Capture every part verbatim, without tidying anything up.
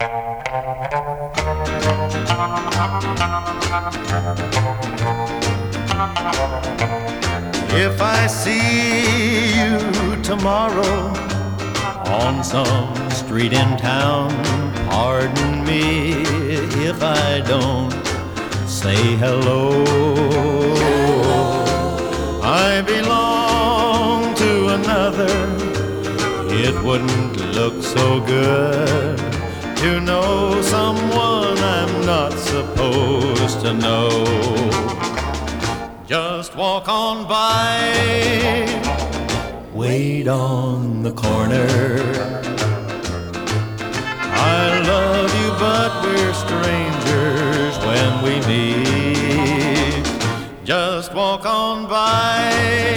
If I see you tomorrow on some street in town, pardon me if I don't say hello. I belong to another. It wouldn't look so good to know someone I'm not supposed to know. Just walk on by, wait on the corner. I love you, but we're strangers when we meet. Just walk on by,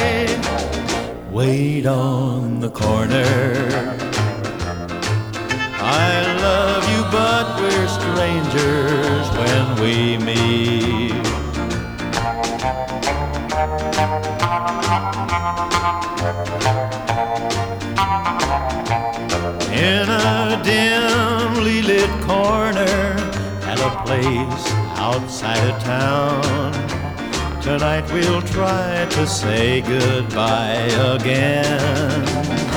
wait on the corner. I love you, but we're strangers when we meet. In a dimly lit corner at a place outside of town, tonight we'll try to say goodbye again.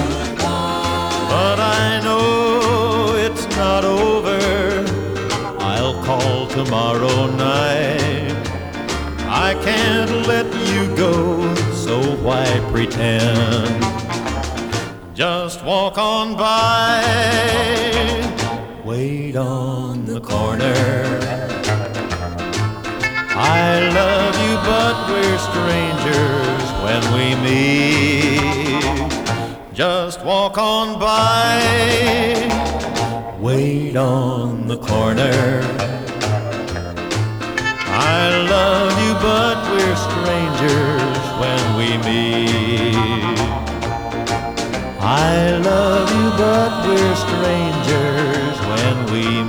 But I know it's not over. I'll call tomorrow night. I can't let you go, so why pretend? Just walk on by, wait on the corner. I love you, but we're strangers when we meet. Just walk on by, wait on the corner. I love you, but we're strangers when we meet. I love you, but we're strangers when we meet.